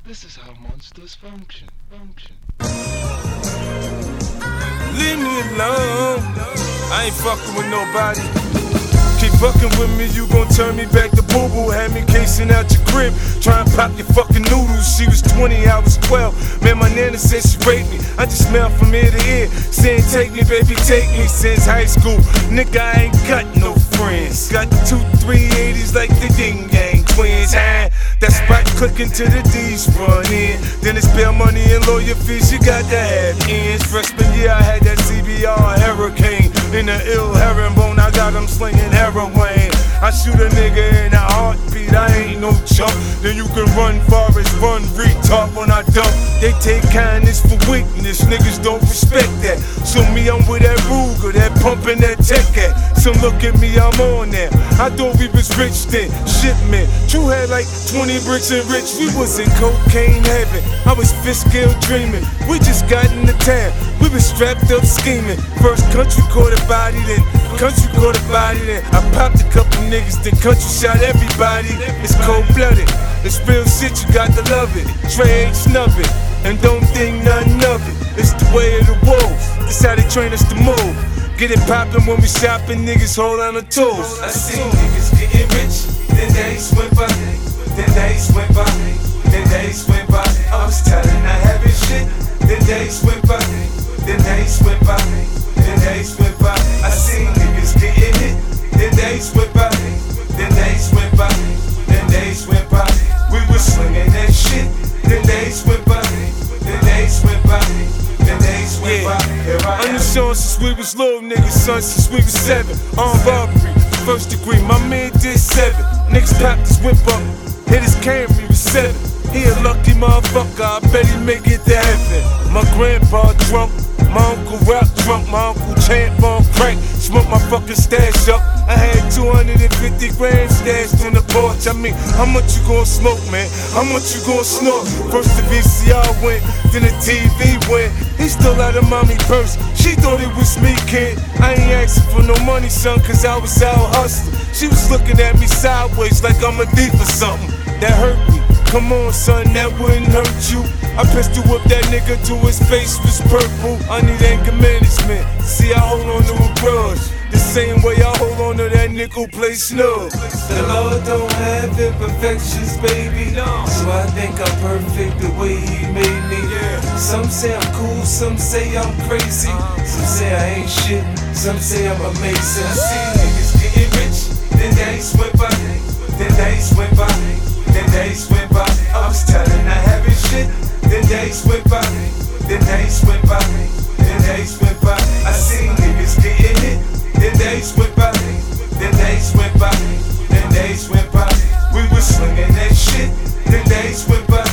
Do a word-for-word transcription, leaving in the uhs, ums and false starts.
This is how monsters function. Function. Leave me alone. I ain't fucking with nobody. Keep fucking with me, you gon' turn me back to boo-boo. Had me casing out your crib, try and pop your fucking noodles. She was twenty, I was twelve. Man, my nana said she raped me. I just smell from ear to ear, saying take me, baby, take me. Since high school, nigga, I ain't got no friends. Got two three eighties like the Ding Gang twins. Ah, that spot clicking to the D's run in. Then it's bail money and lawyer fees, you got to have ends. Freshman year, I had that C B R Hurricane. In the ill herringbone, I got him slinging heroin. I shoot a nigga in a heartbeat, I ain't no chump. Then you can run forest, run retard when I dump. They take kindness for weakness, niggas don't respect that. So me, I'm with that Ruger, that pumping that tech at. So look at me, I'm on there. I thought we was rich then, shipment. True had like twenty bricks and rich, we was in cocaine heaven. I was fifth scale dreaming, we just got in the town. We was strapped up scheming. First country caught a body, then country caught a body, then I popped a couple niggas, then country shot everybody. It's cold blooded, it's real shit, you got to love it. Trey ain't snub it, and don't think nothing of it. It's the way of the wolves, that's how they train us to move. Get it poppin' when we shopping, niggas hold on the tools. I seen niggas getting rich, then days went by, then days went by, then days went by. I was tired of not having shit, then days went by, then days went by, then days went by. I seen niggas getting hit, then days went by, then days went by, then days went by. We was slinging that shit, then days went by, then days went by, then days went by. I'm the son since we was little niggas, son since we was seven. On robbery, first degree, my man did seven. Niggas popped his whip up, hit his Camry with seven. He a lucky motherfucker, I bet he make it to heaven. My grandpa drunk, my uncle rap drunk, my uncle champ on crank. Smoke my fucking stash up. I had two hundred fifty grams stashed on the porch. I mean, how much you gon' smoke, man? How much you gon' snort? First the V C R went, then the T V went. He stole out of mommy purse, she thought it was me, kid. I ain't asking for no money, son, cause I was out hustling. She was looking at me sideways like I'm a thief or something. That hurt me. Come on, son, that wouldn't hurt you. I pistol whipped that nigga till his face was purple. I need anger management. See, I hold on to a grudge the same way I hold on to that nickel plate snub. The Lord don't have imperfections, baby. So I think I'm perfect the way He made me. Some say I'm cool, some say I'm crazy. Some say I ain't shit, some say I'm amazing. I see niggas getting rich, then days went by, then days went by, then days went by. I was tired of not having shit, then days went by, then days went by, then days went by. I seen niggas getting hit, then days went by, then days went by, then days went by. We was slinging that shit, then days went by.